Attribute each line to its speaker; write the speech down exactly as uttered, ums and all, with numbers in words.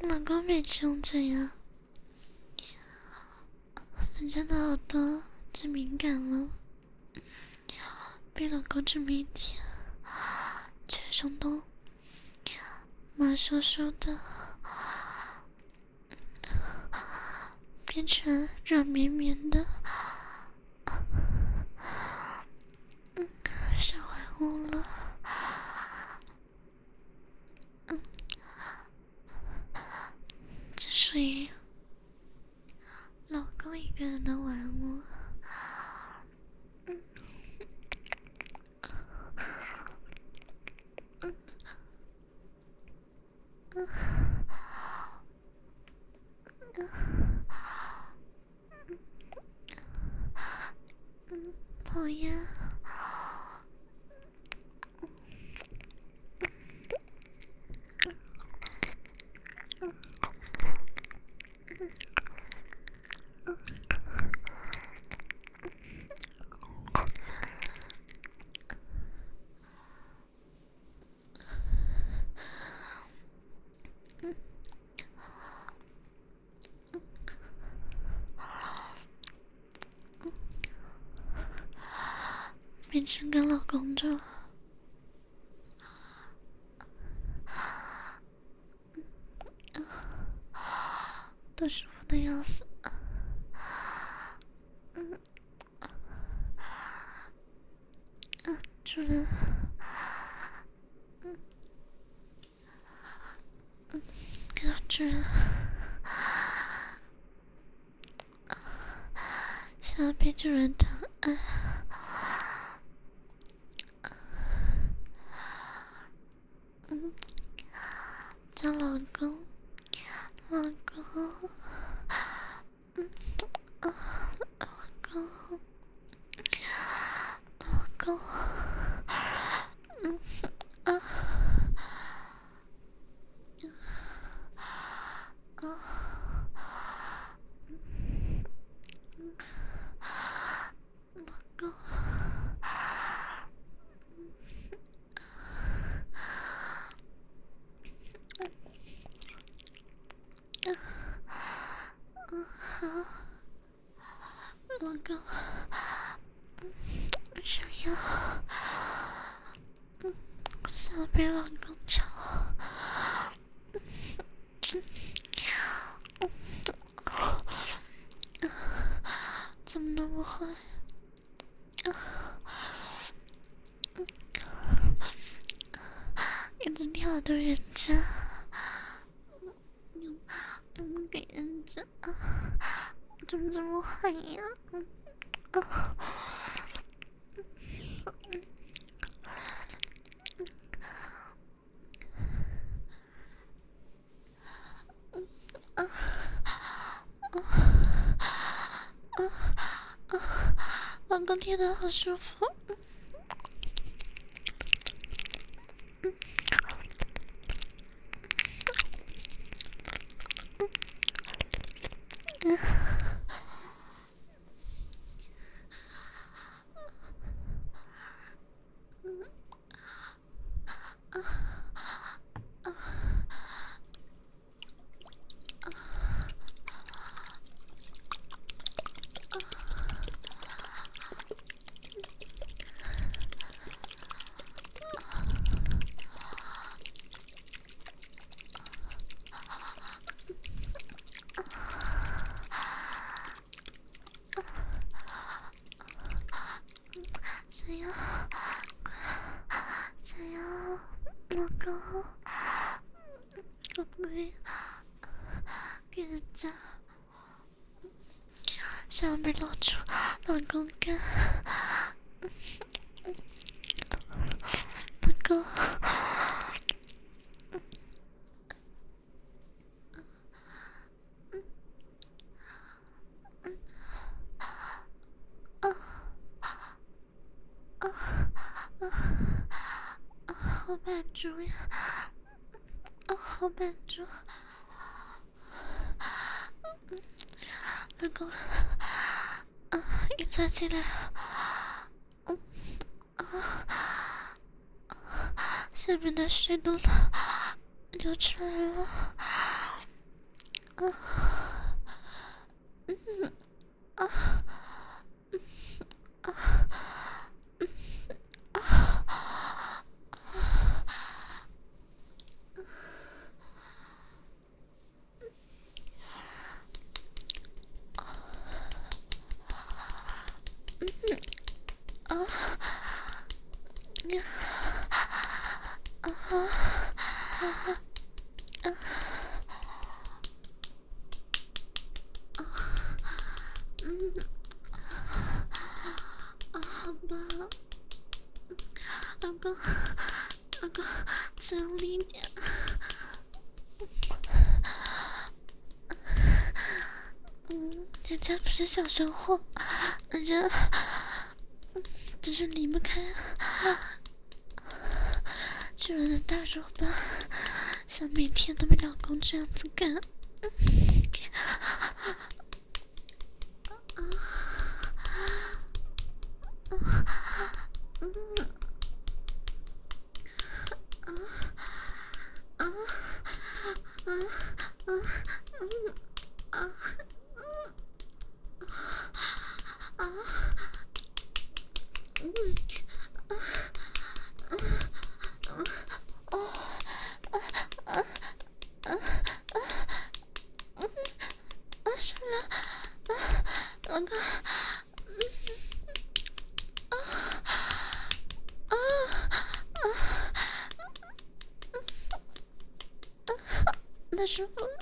Speaker 1: 老公别凶这样，人家的耳朵最敏感了，被老公这么一舔，全身都麻酥酥的，变成软绵绵的小玩物了。嗯，这属于老公一个人的玩物。嗯嗯嗯嗯嗯，讨厌。变成跟老公住，都舒服的要死。嗯，嗯，主人，嗯，嗯，主人，想要被主人疼爱。嗯，叫老公，老公，嗯，啊，老公，老公，嗯，啊，啊，老公，嗯，好，老公，嗯，想要，嗯，想要被老公吵，嗯，嗯，嗯，怎么那么坏？啊，嗯，一直跳的人家，又又不给人家，怎么这么坏呀？嗯，啊，嗯，啊，啊，啊，老公贴的好舒服。嗯，嗯，啊，啊，想要，想要，老公，可不可以给人家？想要被露出老公干，老公，啊啊啊啊！好满足呀！啊，好满足！老公，啊，一拉进来，嗯啊，下面的水都流出来了。 好吧，老公，老公，再用力一点。嗯，人家不是小生活，人家就是离不开巨人的大肉棒，想每天都被老公这样子干。什么？老公，那师傅。